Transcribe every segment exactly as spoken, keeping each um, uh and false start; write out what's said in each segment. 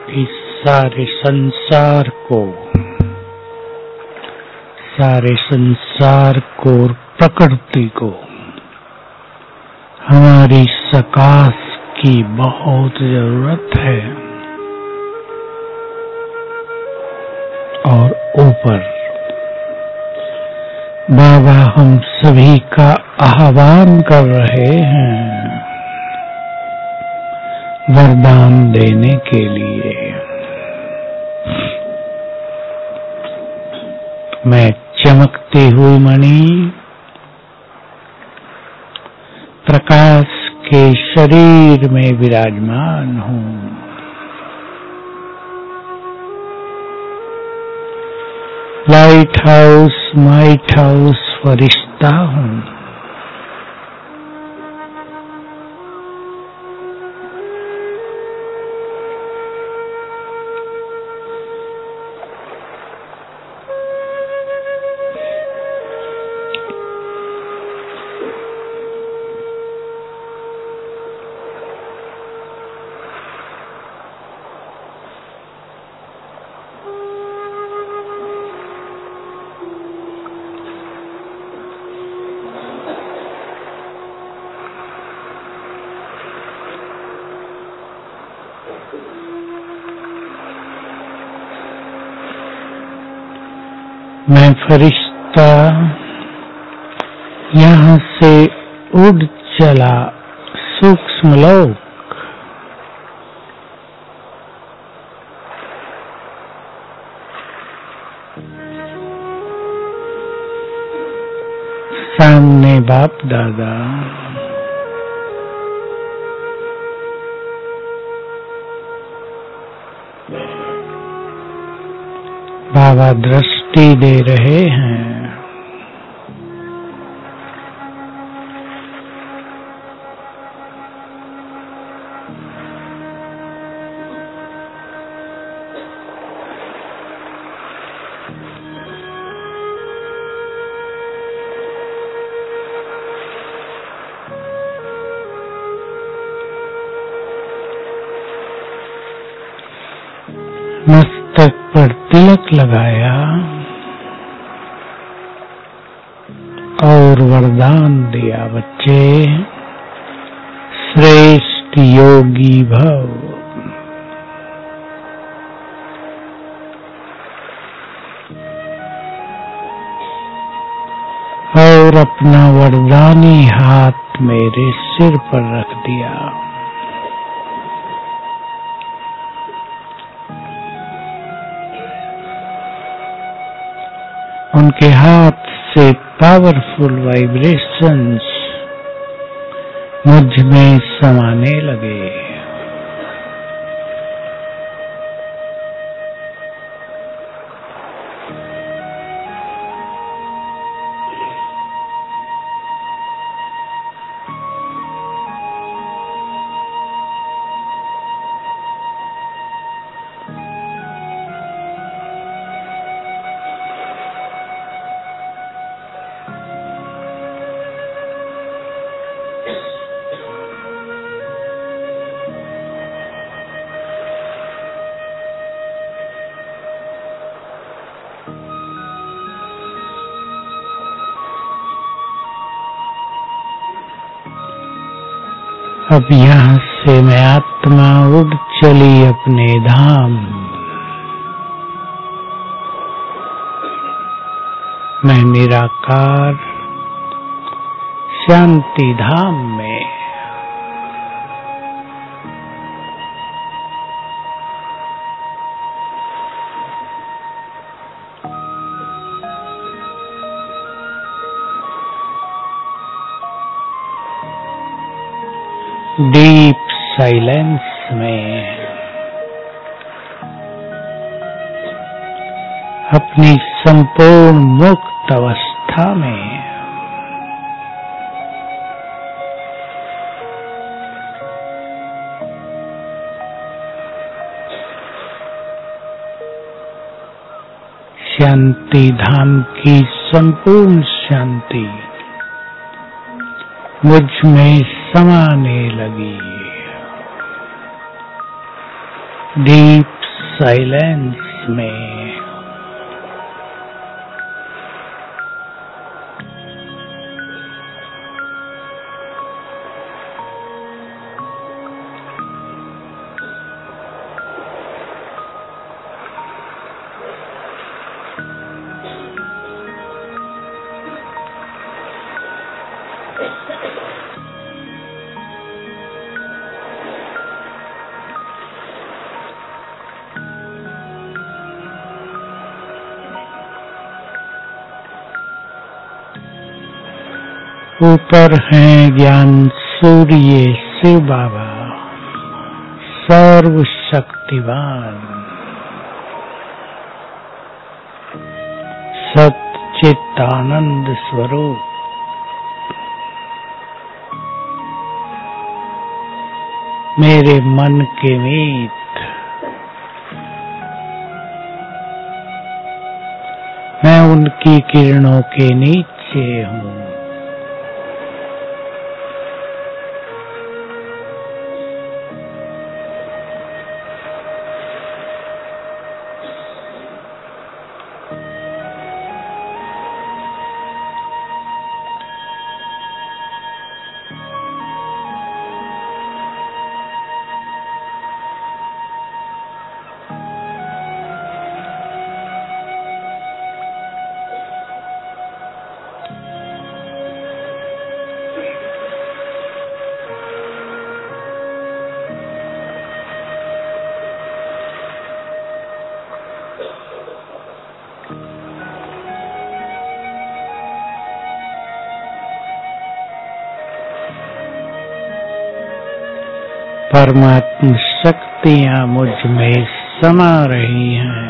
इस सारे संसार को सारे संसार को और प्रकृति को हमारी सकाश की बहुत जरूरत है। और ऊपर बाबा हम सभी का आह्वान कर रहे हैं वरदान देने के लिए। मैं चमकती हुई मणि प्रकाश के शरीर में विराजमान हूँ। लाइट हाउस माइट हाउस फरिश्ता हूँ। मैं फरिश्ता यहाँ से उड़ चला सूक्ष्म लोक। सामने बाप दादा बाबा दृष्टि दे रहे हैं। मस्तक पर तिलक लगाया और वरदान दिया, बच्चे श्रेष्ठ योगी भव। और अपना वरदानी हाथ मेरे सिर पर रख दिया। उनके हाथ से पावरफुल वाइब्रेशंस मुझ में समाने लगे। अब यहाँ से मैं आत्मा उड़ चली अपने धाम। मैं निराकार शांति धाम में। डीप साइलेंस में अपनी संपूर्ण मुक्त अवस्था में शांति धाम की संपूर्ण शांति मुझ में समाने लगी। डीप साइलेंस में ऊपर हैं ज्ञान सूर्य शिव बाबा सर्वशक्तिवान सच्चिदानंद स्वरूप। मेरे मन के मीत मैं उनकी किरणों के नीचे हूँ। परमात्म शक्तियां मुझ में समा रही हैं।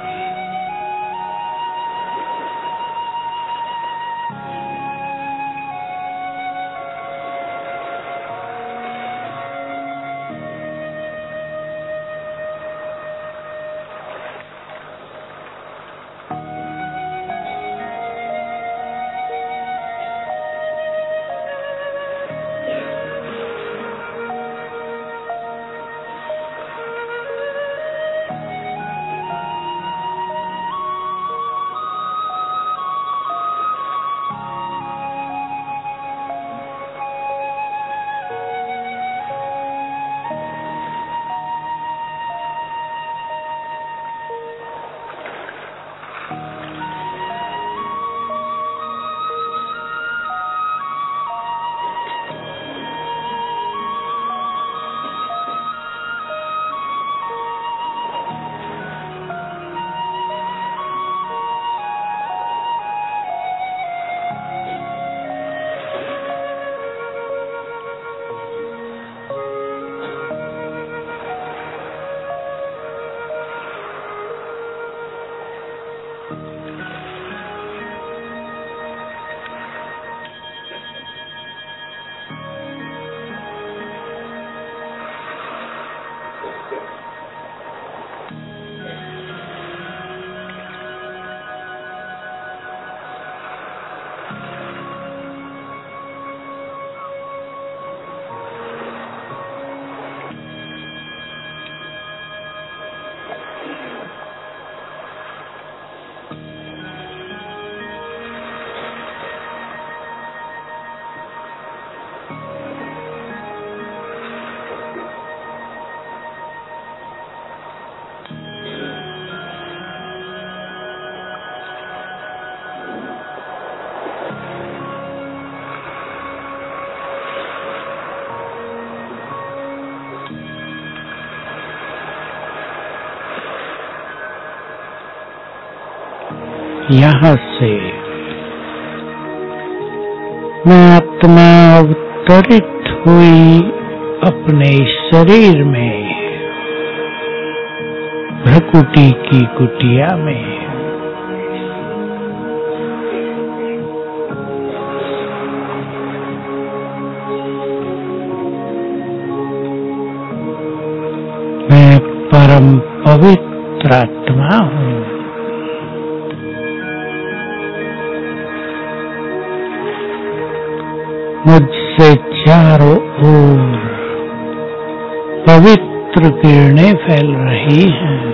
यहाँ से मैं आत्मा अवतरित हुई अपने शरीर में भ्रकुटी की कुटिया में। मैं परम पवित्र आत्मा हूँ। मुझसे चारों ओर पवित्र पवित्र किरणें फैल रही हैं।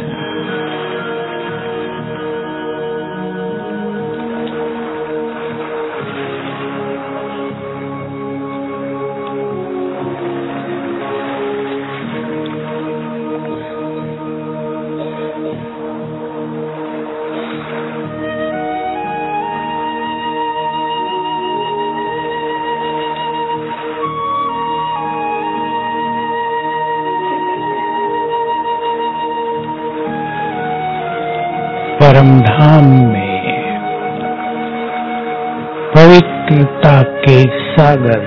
परम धाम में पवित्रता के सागर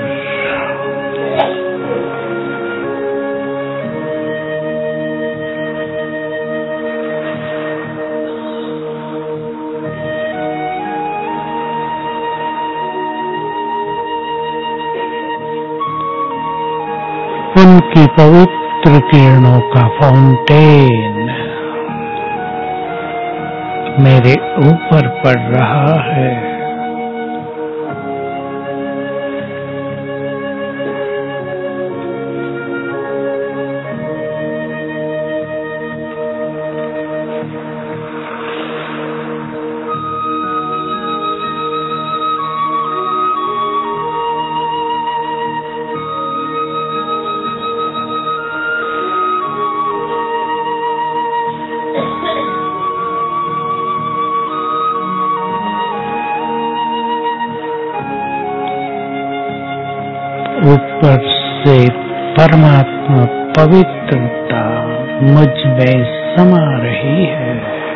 उनकी पवित्र किरणों का फाउंटेन मेरे ऊपर पड़ रहा है। ऊपर से परमात्मा पवित्रता मुझ में समा रही है।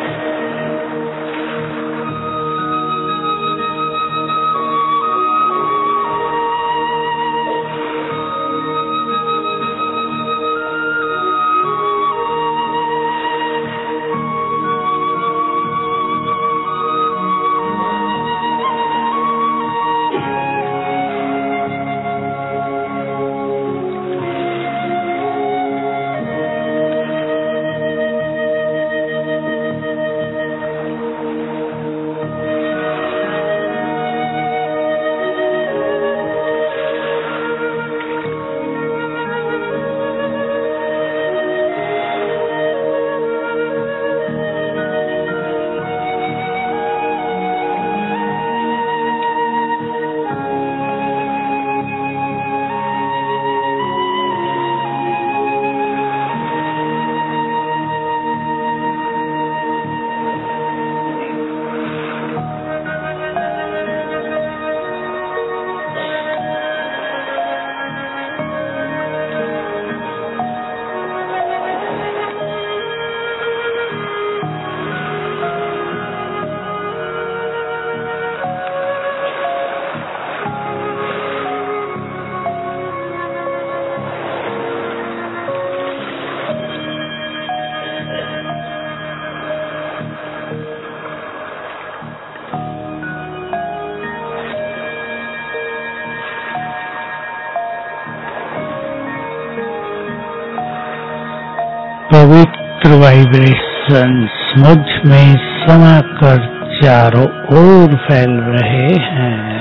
पवित्र वाइब्रेशंस मुझ में समाकर चारों ओर फैल रहे हैं।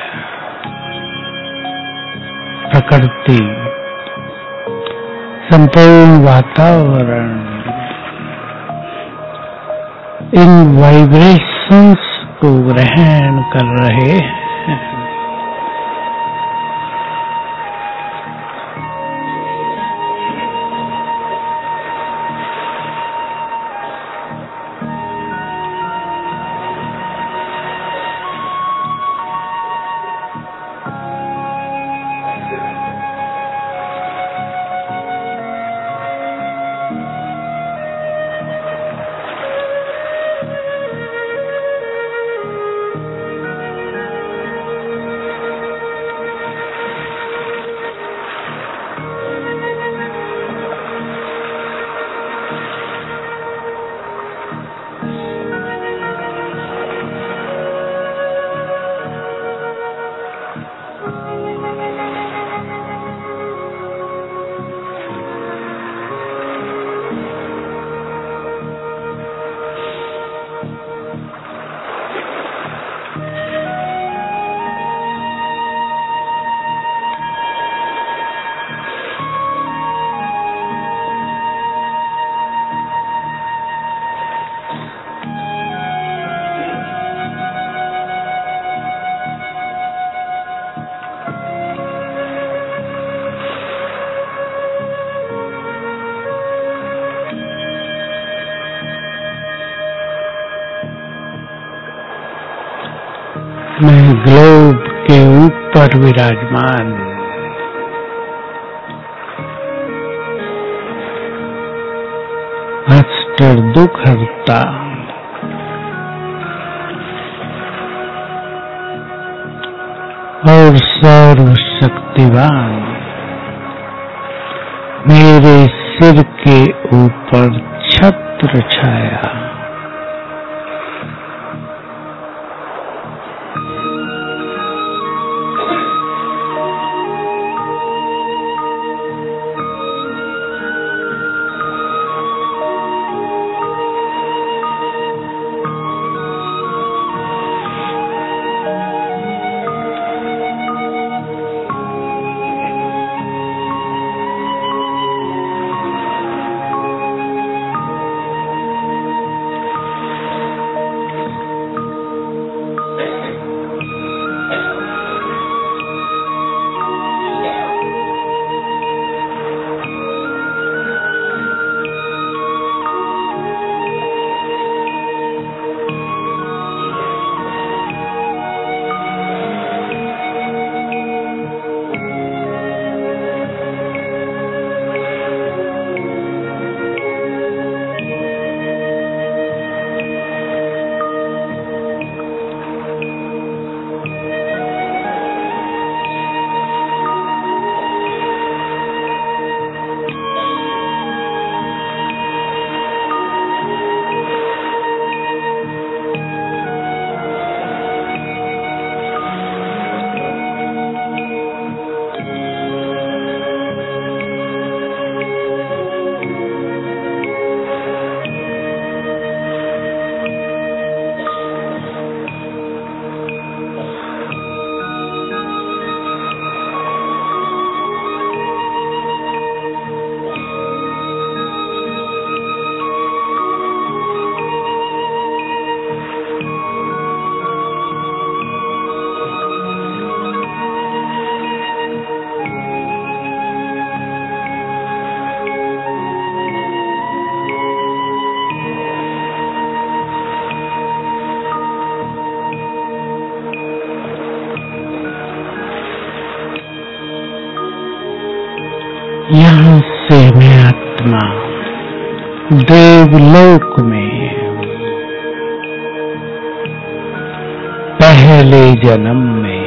प्रकृति, संपूर्ण वातावरण इन वाइब्रेशंस को ग्रहण कर रहे हैं। मैं ग्लोब के ऊपर विराजमान मास्टर दुख हरता और सर्वशक्तिवान मेरे सिर के ऊपर छत्र छाया। यहाँ से मैं आत्मा देवलोक में पहले जन्म में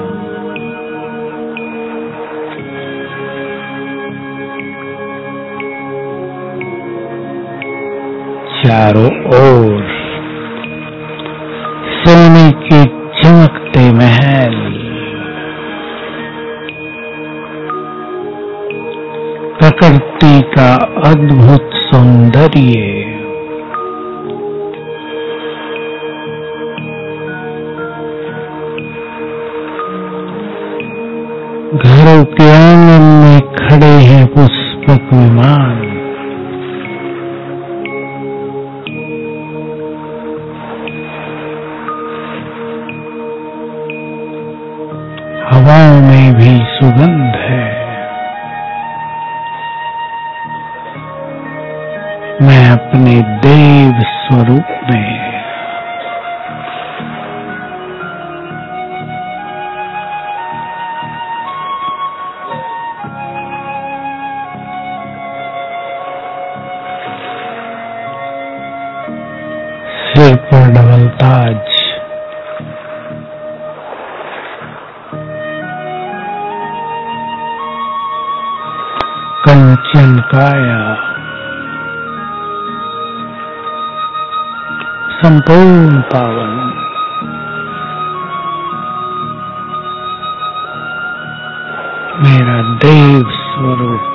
चारों ओर सोने के चमकते महल, प्रकृति का अद्भुत सौंदर्य, घरों के आंगन में खड़े हैं पुष्पक विमान, हवाओं में भी सुगंध है। मैं अपने देव स्वरूप में सिर पर डबल ताज, कंचन काया, संपूर्ण पावन, मेरा देव स्वरूप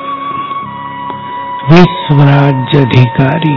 विश्व राज्य अधिकारी,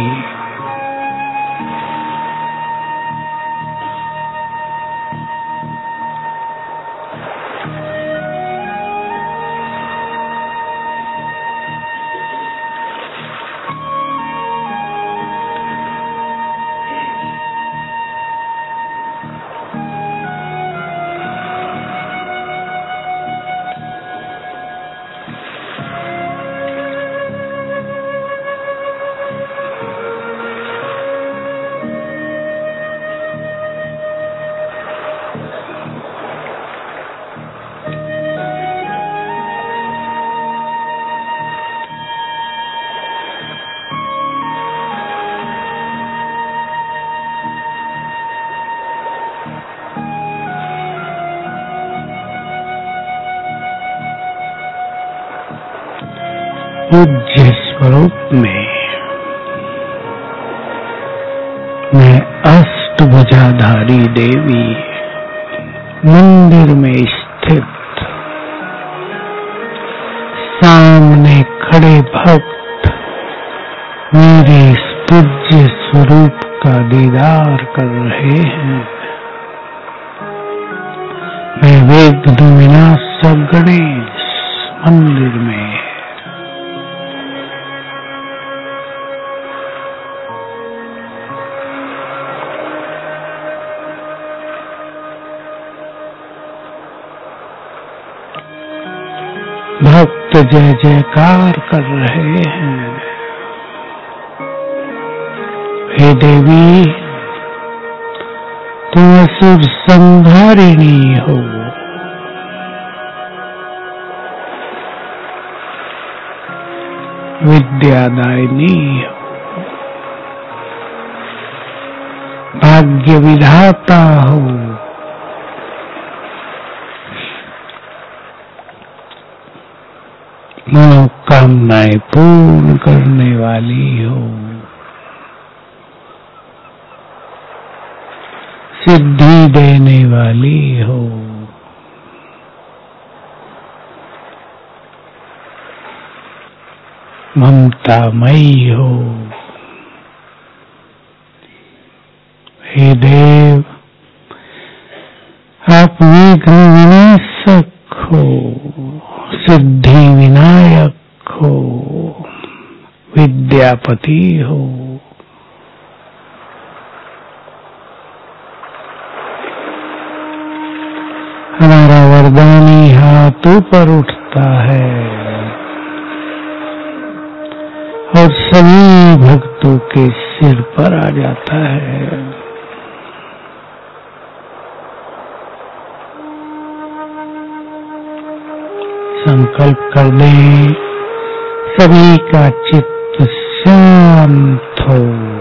पूज्य स्वरूप में मैं अष्टभुजाधारी देवी मंदिर में स्थित सामने खड़े भक्त मेरे इस पूज्य स्वरूप का दीदार कर रहे हैं। मैं विघ्न विनाशक गणेश मंदिर में भक्त जय जयकार कर रहे हैं। हे देवी, तुम असुर संहारिणी हो। विद्यादायिनी हो, भाग्य विधाता हो, मनोकामनाएं पूर्ण करने वाली हो, सिद्धि देने वाली हो। ममतामयी हो। हे देव, आप विघ्न विनाशक हो, सिद्धि विनायक हो, विद्यापति हो। हमारा वरदानी हाथ ऊपर उठता है और सभी भक्तों के सिर पर आ जाता है। संकल्प कर दें, सभी का चित्त शांत हो,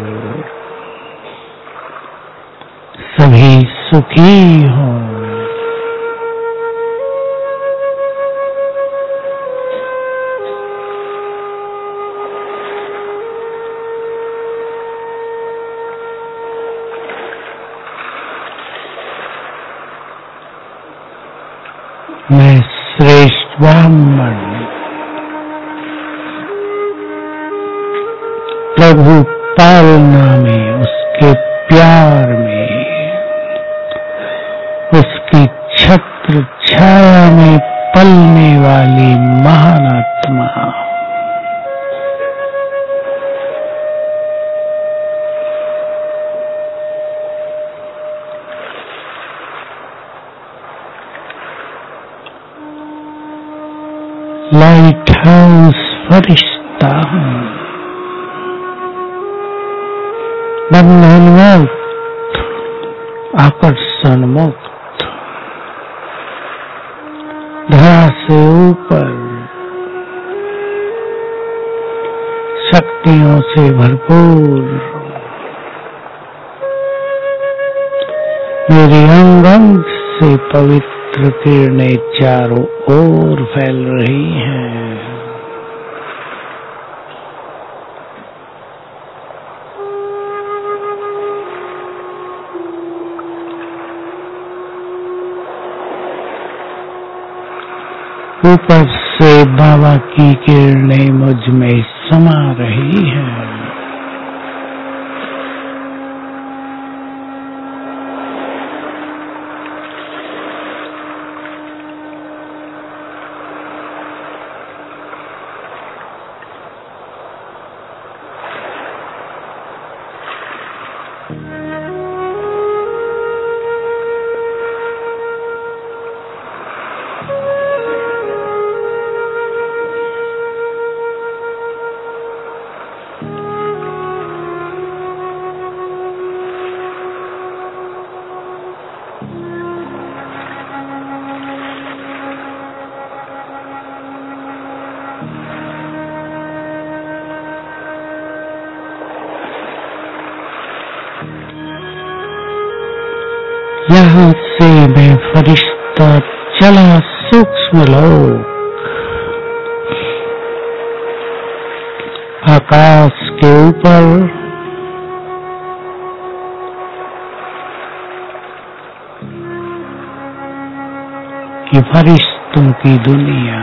सभी सुखी हो। मैं श्रेष्ठ ब्राह्मण प्रभु पालना में, उसके प्यार में, उसकी छत्र छाया में पलने वाली महान आत्मा, लाइट हाउस फरिश्ता हूँ, बंधन मुक्त, आकर्षण मुक्त, धरा से ऊपर, शक्तियों से भरपूर। मेरे अंग अंग से पवित्र किरणें चारों ओर फैल रही हैं। ऊपर से बाबा की किरणें मुझ में समा रही हैं। यहाँ से मैं फरिश्ता चला सूक्ष्म लोक, आकाश के ऊपर कि फरिश्तों की दुनिया,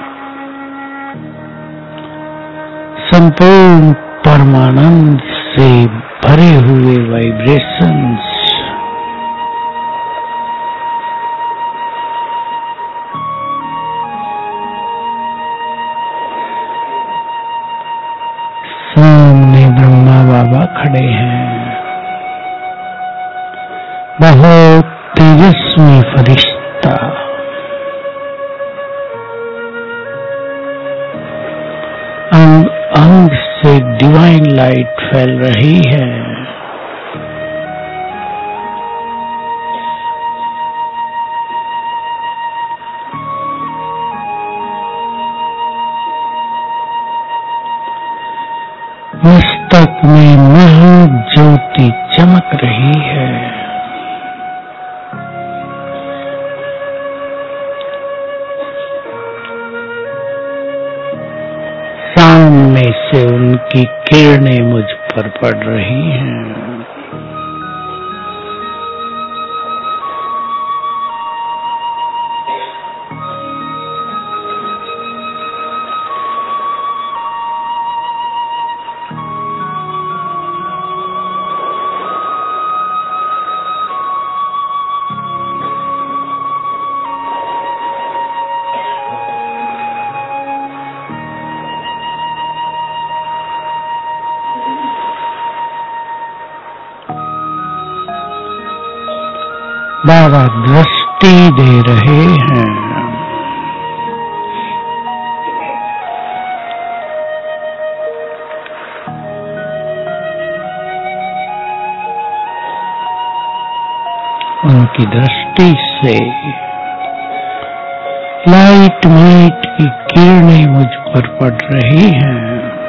संपूर्ण परमानंद से भरे हुए वाइब्रेशंस, सामने ब्रह्मा बाबा खड़े हैं। बहुत तेजस्वी फरिश्ता अंग अंग से डिवाइन लाइट फैल रही है। मस्तक में महाज्योति चमक रही है। सामने से उनकी किरणें मुझ पर पड़ रही हैं। बाबा दृष्टि दे रहे हैं। उनकी दृष्टि से लाइट माइट की किरणें मुझ पर पड़ रही हैं।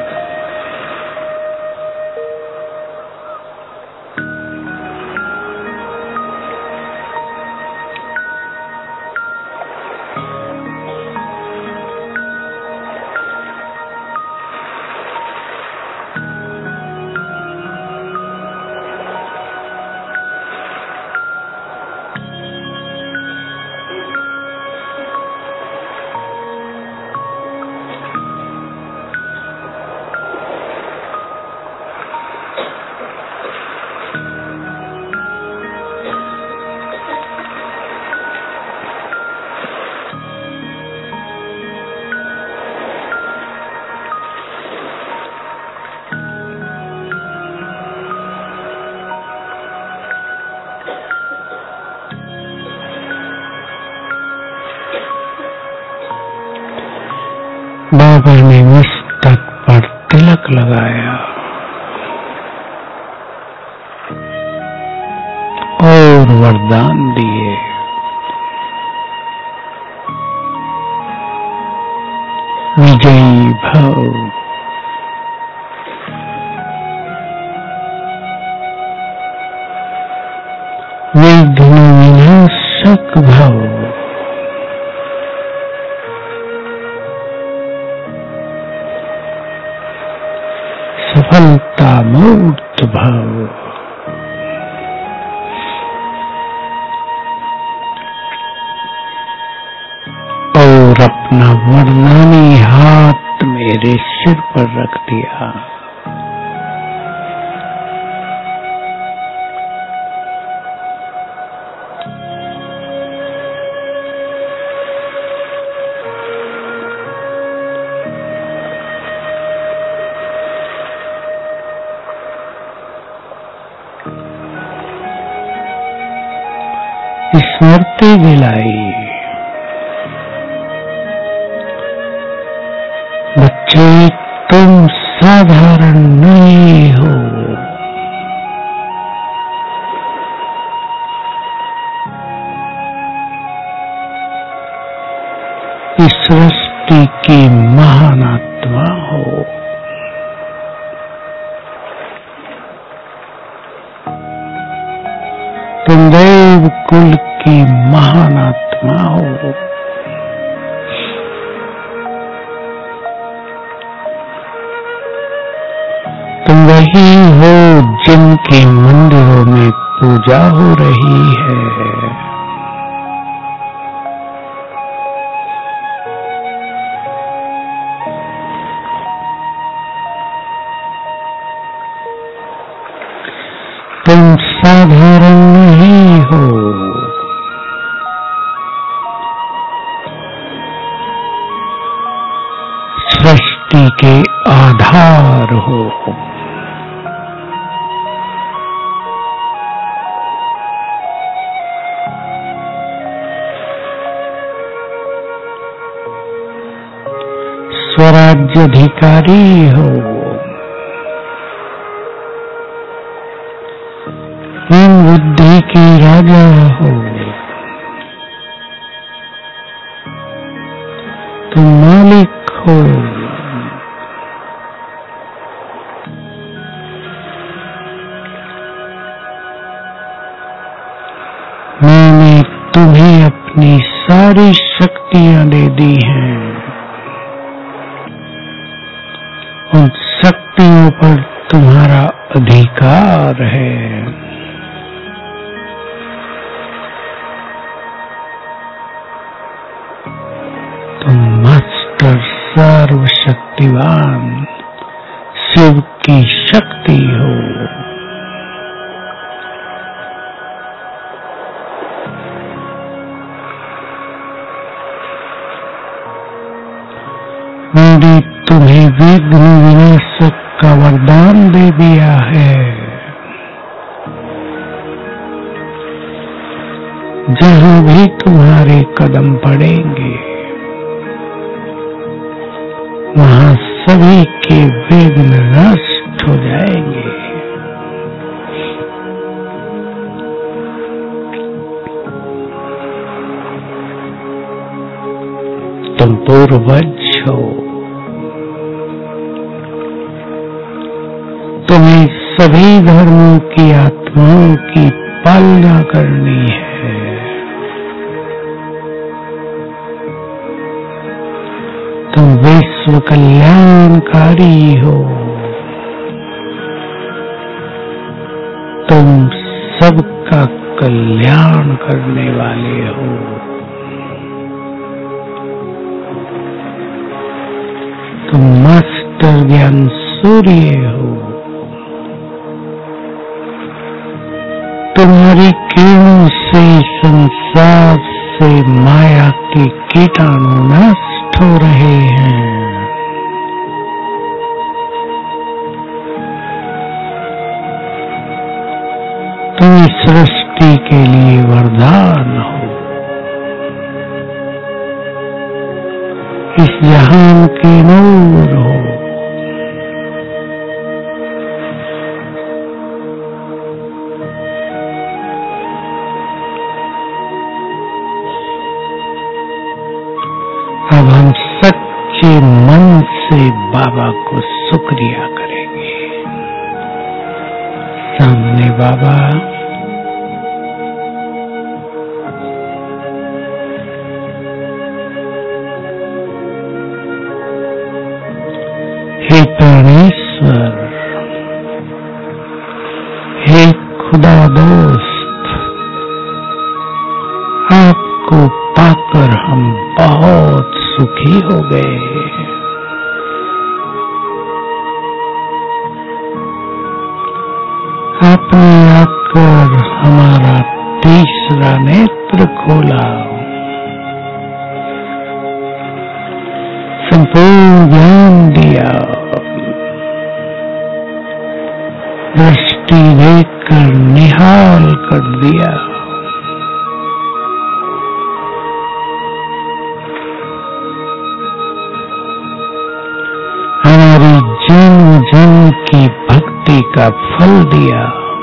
बाबा ने मस्तक पर तिलक लगाया और वरदान दिए। विजयी भव, विघ्न विनाशक भव, सफलता मूर्त भव। और अपना वरदानी हाथ मेरे सिर पर रख दिया। स्मृति दिलाई, बच्चे तुम साधारण नहीं हो। इस सृष्टि की महान आत्मा हो। तुम देव कुल की महान आत्मा हो। वही हो जिनके मंदिरों में पूजा हो रही है। तुम साधारण नहीं हो, सृष्टि के आधार हो। स्वराज्याधिकारी हो, मन बुद्धि के राजा हो। तुम मालिक हो, मैंने तुम्हें अपनी सारी शक्तियां दे दी हैं। उन शक्तियों पर तुम्हारा अधिकार है। तुम मास्टर सर्वशक्तिवान शिव की शक्ति हो। मैंने तुम्हें विघ्न विनाशक का वरदान दे दिया है। जहां भी तुम्हारे कदम पड़ेंगे वहां सभी के विघ्न नष्ट हो जाएंगे। तुम पूर्वज हो, तुम्हें सभी धर्मों की आत्माओं की पालना करनी है। तुम विश्व कल्याणकारी हो, तुम सबका कल्याण करने वाले हो। तुम मास्टर ज्ञान सूर्य हो, तुम्हारी किरणों से संसार से माया के कीटाणु नष्ट हो रहे हैं। तुम इस सृष्टि के लिए वरदान हो। इस जहान के नूर हो। अब हम सच्चे मन से बाबा को शुक्रिया करेंगे। सामने बाबा, हे परमेश्वर, हे खुदा दोस्त, आपको पाकर हम बहुत सुखी हो गए। आपने आकर हमारा तीसरा नेत्र खोला, संपूर्ण ज्ञान दिया, दृष्टि देकर निहाल कर दिया। हमारी जन्म जन्म की भक्ति का फल दिया।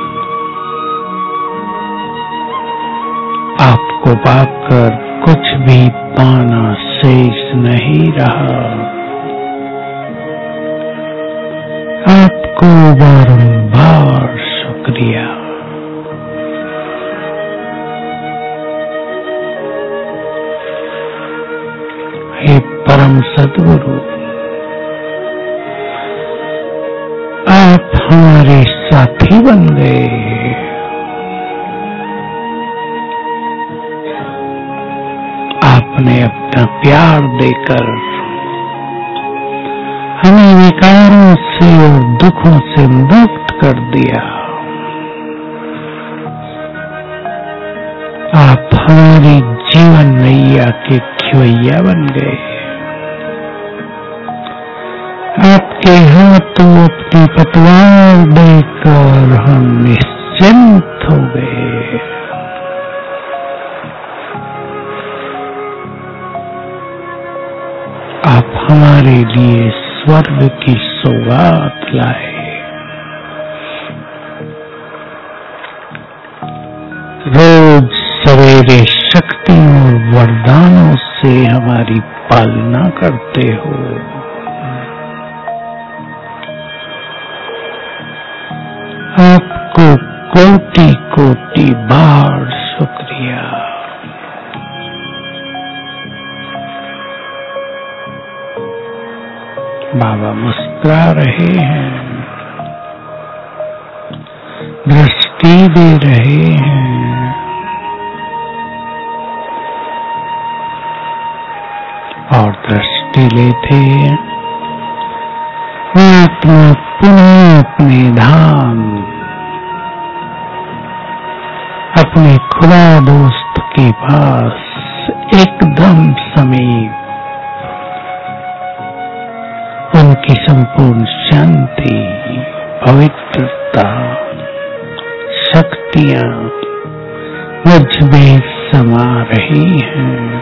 आपको पाकर कुछ भी पाना शेष नहीं रहा। आपको बारंबार शुक्रिया। हे परम सद्गुरु, आप हमारे साथी बन गए। आपने अपना प्यार देकर हमें विकारों से और दुखों से मुक्त कर दिया। आप हमारी जीवन नैया के खिवैया बन गए। आपके हाथों अपनी पतवार देकर हम निश्चिंत हो गए। आप हमारे लिए स्वर्ग की सौगात लाए। रोज सवेरे शक्तियों और वरदानों से हमारी पालना करते हो। आपको कोटि कोटि बार शुक्रिया। बाबा मुस्कुरा रहे हैं, दृष्टि दे रहे हैं और दृष्टि लेते आत्मा पुनः अपने धाम, अपने खुदा दोस्त के पास एकदम समीप, उनकी संपूर्ण शांति, पवित्रता, शक्तियां मुझ में समा रही हैं।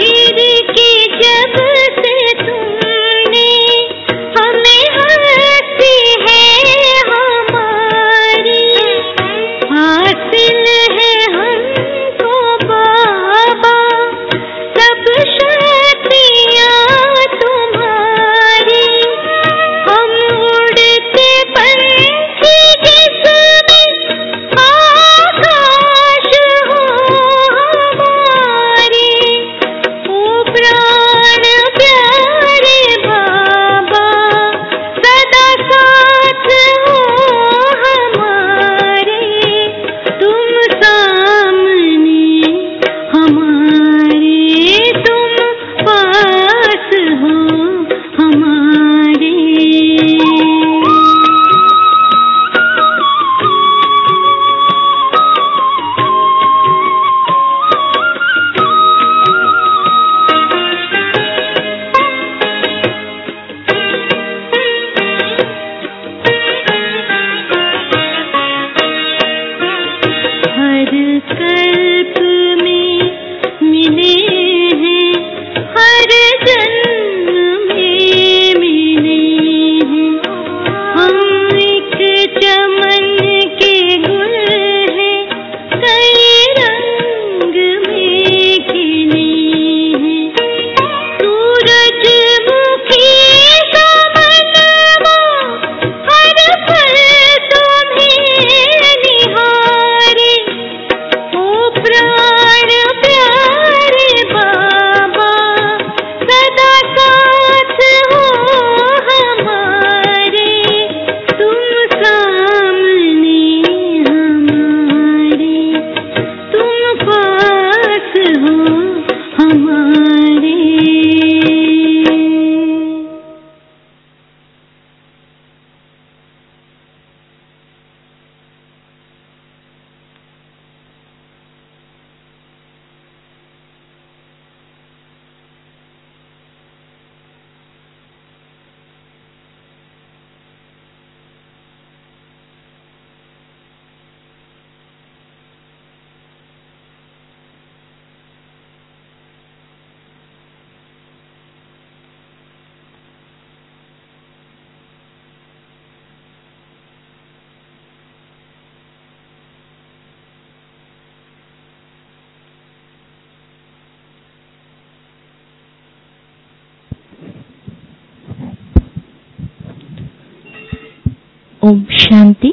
ओम शांति।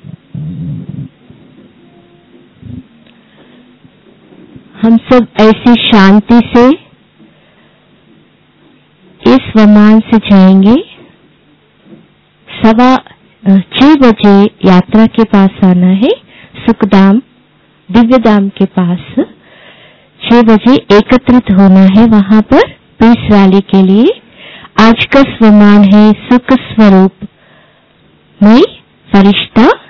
हम सब ऐसी शांति से इस वमान से जाएंगे। सवा छह बजे यात्रा के पास आना है, सुखधाम दिव्यधाम के पास। छह बजे एकत्रित होना है वहां पर पीस रैली के लिए। आज का स्वमान है सुख स्वरूप मई फरिश्ता